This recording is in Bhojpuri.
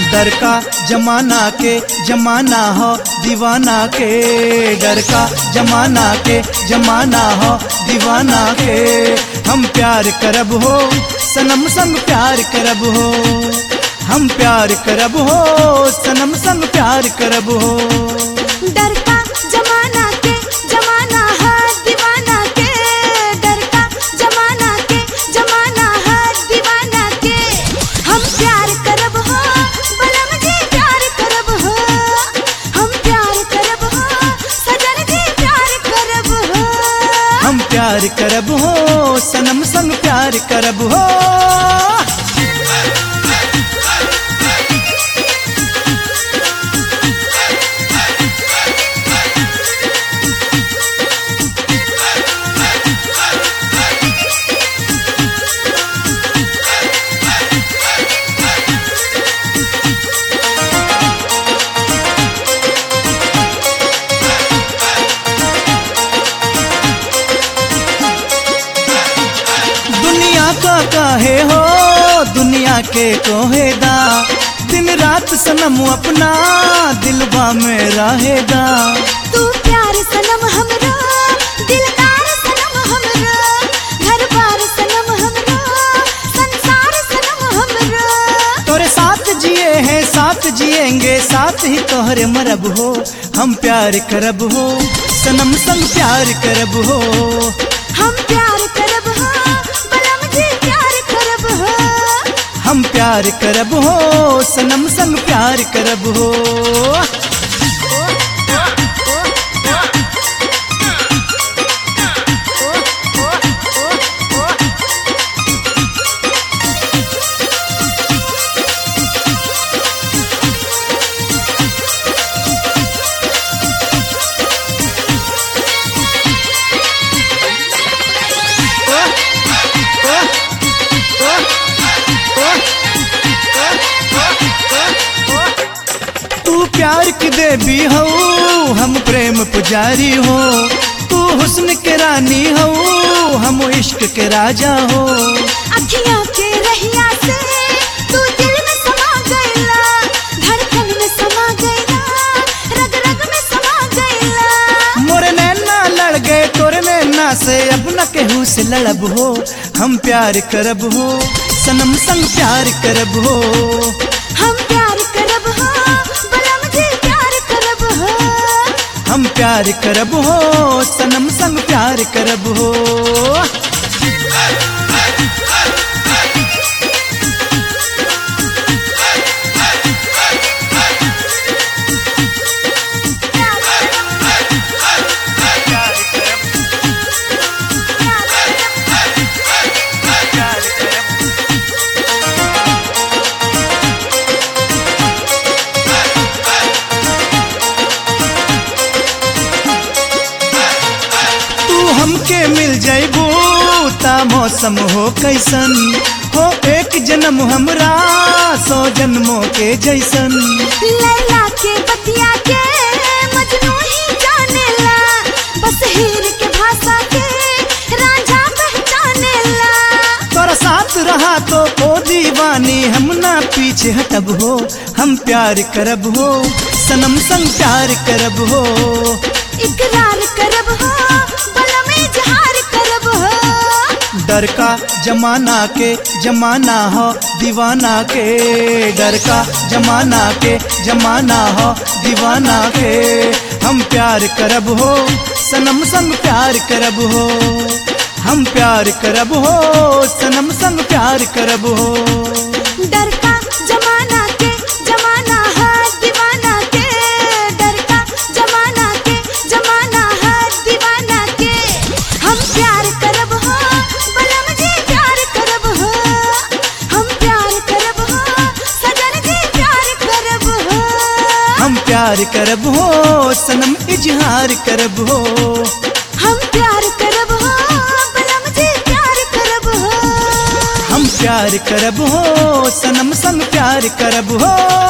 डर का जमाना के जमाना हो दीवाना के, डर का जमाना के जमाना हो दीवाना के। हम प्यार करब हो सनम संग प्यार करब हो, हम प्यार करब हो सनम संग प्यार करब हो। डर का जमाना के जमाना है दीवाना के, डर का जमाना के जमाना है दीवाना के। हम प्यार करब हो बलम जी प्यार करब हो, हम प्यार करब हो सजन जी प्यार करब हो। हम प्यार करब हो सनम संग प्यार करब हो। काहे हो दुनिया के कोहेदा, दिन रात सनम अपना दिलवा में रहेदा। तू प्यार सनम हमरा दिलदार सनम हमरा, घर बार सनम हमरा संसार सनम हमरा। तोरे साथ जिए हैं साथ जिएंगे साथ ही तोहरे मरब हो। हम प्यार करब हो सनम संग प्यार करब हो, हम प्यार करब हो बलम जी प्यार करब हो। हम प्यार करब हो सनम संग प्यार करब हो। तू प्यार की देवी हो हम प्रेम पुजारी हो, तू हुस्न के रानी हो हम इश्क के राजा हो। अखियां के रहिया से तू दिल में समा गईला, धड़कन में समा गईला, रग रग में समा गईला। मोरे नैना लड़ गए तोरे नैना से अब न केहू से लड़ब हो। हम प्यार करब हो सनम संग प्यार करब हो, हम प्यार करब हो बलम जी प्यार करब हो। हम प्यार करब हो सनम संग प्यार करब हो। हमके मिल जाइबू ता मौसम हो कैसन हो, एक जन्म हमरा 100 जन्मों के जैसन। लैला के बतिया के मजनू ही जानेला, बस हीर के भाषा के रांझा पहचानेला। तोरा साथ रहा तो ओ दीवानी हम ना पीछे हटब हो। हम प्यार करब हो सनम संग प्यार करब हो, इकरार करब हो बलम इजहार करब हो। डर का जमाना के जमाना हो दीवाना के, डर का जमाना के जमाना हो दीवाना के। हम प्यार करब हो सनम संग प्यार करब हो, हम प्यार करब हो सनम संग प्यार करब हो। डर का जमाना के जमाना है दीवाना के, डर का जमाना के जमाना है दीवाना के। हम प्यार करब हो बलम जी प्यार करब हो, हम प्यार करब हो सजन जी प्यार करब हो। हम प्यार करब हो सनम इजहार करब हो, हम प्यार करब हो बलम जी प्यार करब हो। हम प्यार करब हो सनम संग प्यार करब हो।